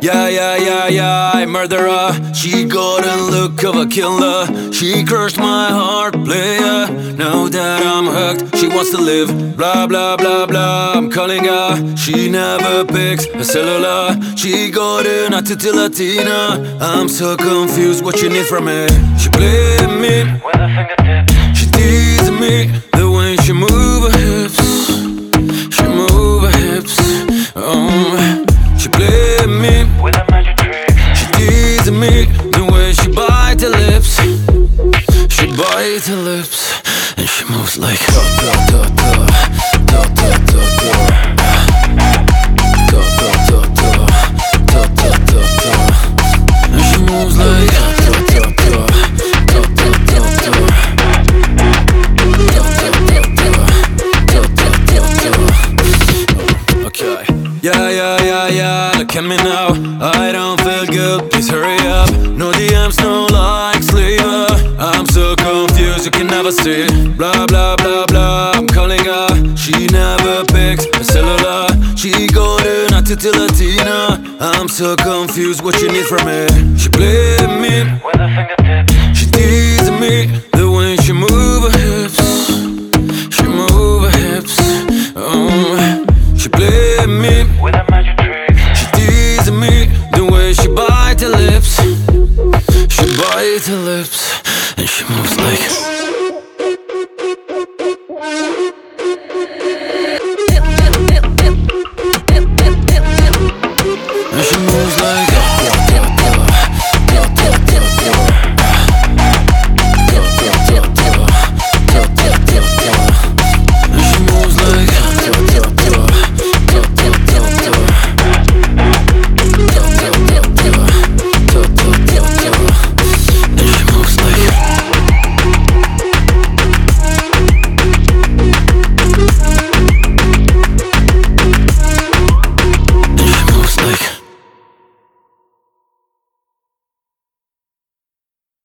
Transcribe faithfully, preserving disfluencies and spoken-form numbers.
Yeah, yeah, yeah, yeah, murderer. She got a look of a killer. She crushed my heart, player. Now that I'm hooked, she wants to live. Blah, blah, blah, blah, I'm calling her. She never picks a cellular. She got an attitude Latina. I'm so confused, what you need from me? She played me with a fingertip. She teased me the way she move her hips. She move her hips. Oh, she played me with a magic trick. She teased me the way she bite her lips. She bite her lips and she moves like da da da da da da da da da da da da da da da. And she moves like da da da da da da da da da da da. Okay. Yeah, yeah, yeah, yeah, look at me now. I don't feel good, please hurry up. No D Ms, no likes, leave her. I'm so confused, you can never see. Blah, blah, blah, blah, I'm calling her. She never picks a cellular. She got an attitude Latina. I'm so confused, what you need from me? She played me with a fingertip. She teased me